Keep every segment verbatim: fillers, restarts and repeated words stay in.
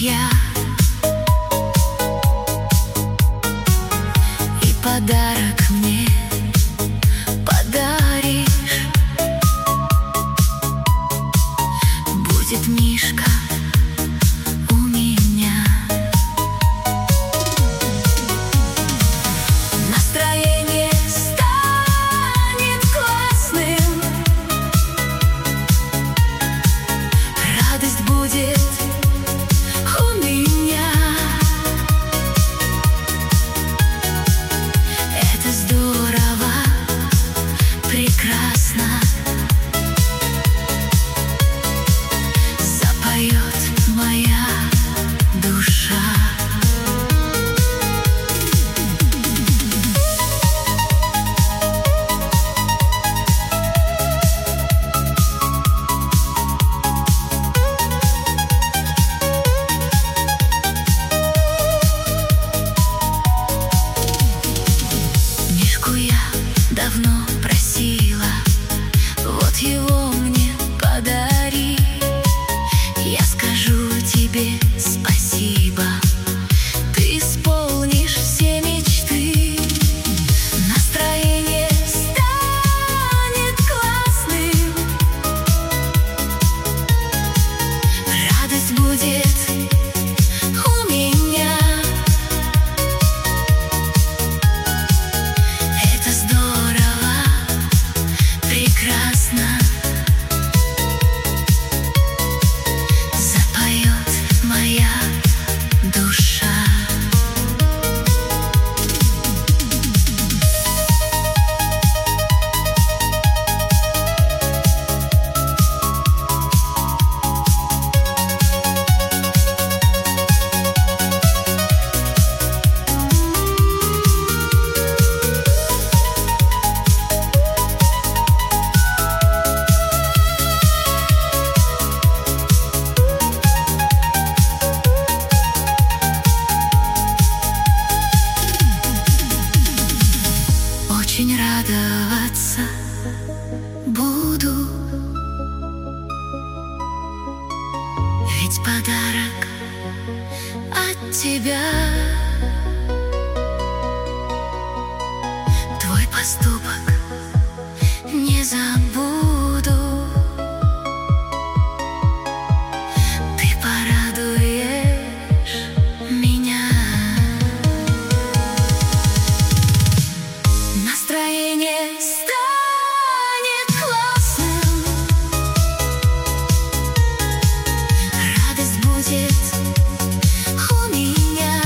я, и подарок мне подаришь. Будет мишка у меня. Настроение станет классным, радость будет у меня. Это здорово, прекрасно. Запоет моя душа. Мишку я давно просила, вот его мне подари. Я скажу тебе спасибо, ты исполнишь все мечты. Настроение станет классным, радость будет у меня. Это здорово, прекрасно. Запоет моя душа. Очень радоваться буду, ведь подарок от тебя. Твой поступок не забуду. Ты порадуешь меня. Настроение станет классным, радость будет у меня.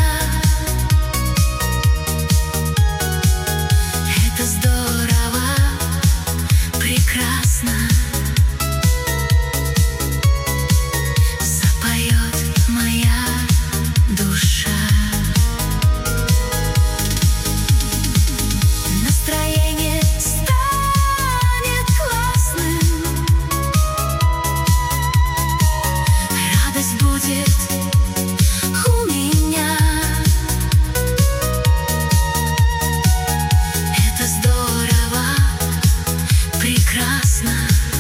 Это здорово, прекрасно. Запоет моя душа. Настроение станет классным, радость будет у меня. Это здорово, прекрасно.